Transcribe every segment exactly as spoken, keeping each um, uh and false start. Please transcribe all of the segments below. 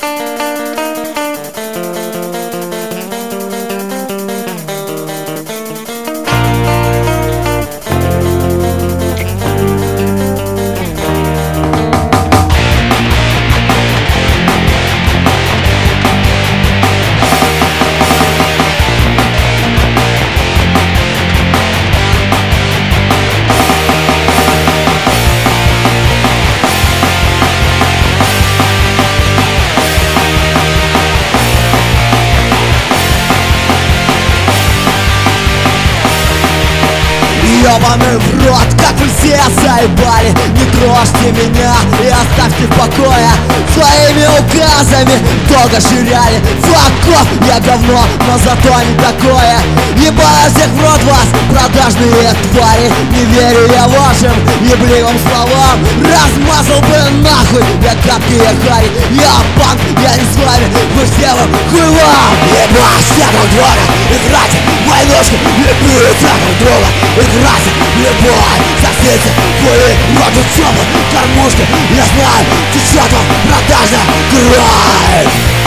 Ёбаный в рот, как вы все заебали. Не трожьте меня и оставьте в покое. Своими указами долго ширяли. Факов, я говно, но зато не такое. Ебаю всех в рот вас, продажные твари. Не верю я вашим ебливым словам. Размазал бы нахуй, я гадкий хари. Я панк, я не с вами, вы все вы хуй вам. Ебать все друг друга, играйте в войнушки, любите друг друга, играйте. Любой соседи, хули, рот теплый, кормушки. Я знаю, течет вам продажная кровь.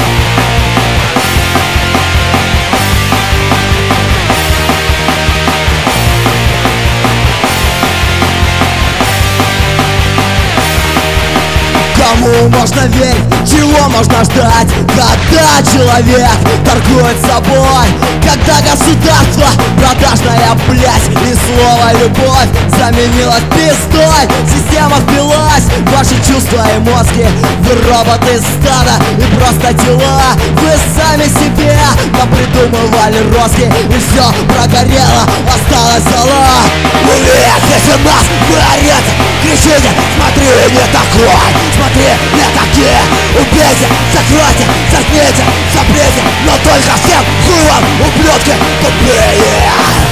Кому можно верить, чего можно ждать, когда человек торгует собой, когда государство продажная блядь и слово любовь заменилось пиздой. Система впилась в ваши чувства и мозги. Вы роботы стада и просто тела. Вы сами себе напридумывали роски, и все прогорело, осталась зола. Вы видите нас, вы орете, кричите: смотри, не такой, смотри, не такие. Убейте, закройте, заткните, запрете, но только всем хуй вам, ублюдки тупые.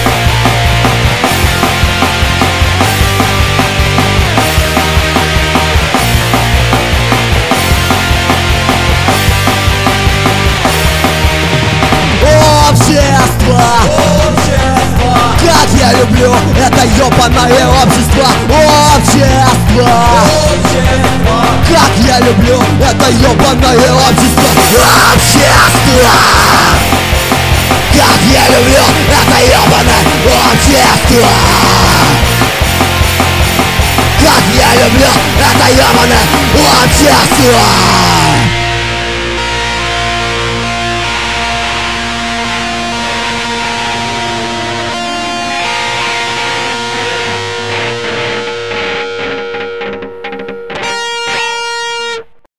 Общество, общество, как я люблю это ёбаное общество. Общество, общество, как я люблю это ёбаное общество. Общество, как я люблю это ёбаное общество. Как я люблю это ёбаное общество.